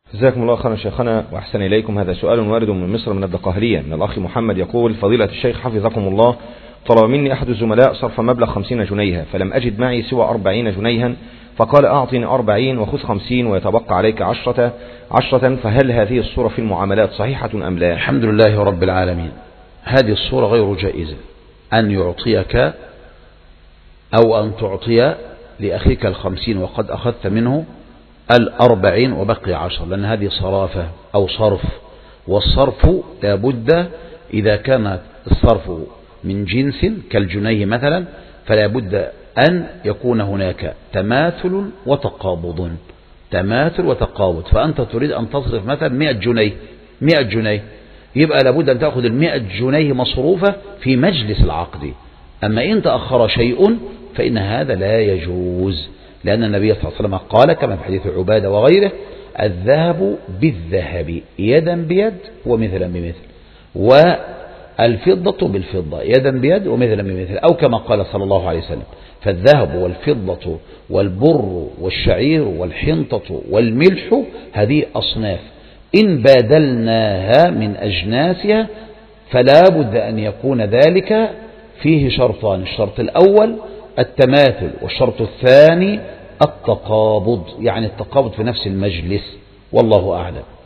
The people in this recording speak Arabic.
جزاكم الله خيرا شيخنا وأحسن إليكم. هذا سؤال وارد من مصر من الدقهلية من الأخ محمد يقول: فضيلة الشيخ حفظكم الله، طلب مني أحد الزملاء صرف مبلغ 50 جنيها فلم أجد معي سوى 40 جنيها، فقال: أعطني 40 وخذ 50 ويتبقى عليك 10، فهل هذه الصورة في المعاملات صحيحة أم لا؟ الحمد لله رب العالمين. هذه الصورة غير جائزة، أن يعطيك أو أن تعطي لأخيك 50 وقد أخذت منه 40 وبقي 10، لأن هذه صرافة أو صرف، والصرف لابد إذا كان الصرف من جنس كالجنيه مثلا فلا بد أن يكون هناك تماثل وتقابض. فأنت تريد أن تصرف مثلا 100 جنيه، يبقى لابد أن تأخذ 100 جنيه مصروفة في مجلس العقد. أما إن تأخر شيء فإن هذا لا يجوز، لأن النبي صلى الله عليه وسلم قال كما في حديث عبادة وغيره: الذهب بالذهب يدا بيد ومثلا بمثل، والفضة بالفضة يدا بيد ومثلا بمثل، أو كما قال صلى الله عليه وسلم: فالذهب والفضة والبر والشعير والحنطة والملح هذه أصناف، إن بادلناها من أجناسها فلا بد أن يكون ذلك فيه شرطان: الشرط الأول التماثل، والشرط الثاني التقابض، يعني التقابض في نفس المجلس. والله أعلم.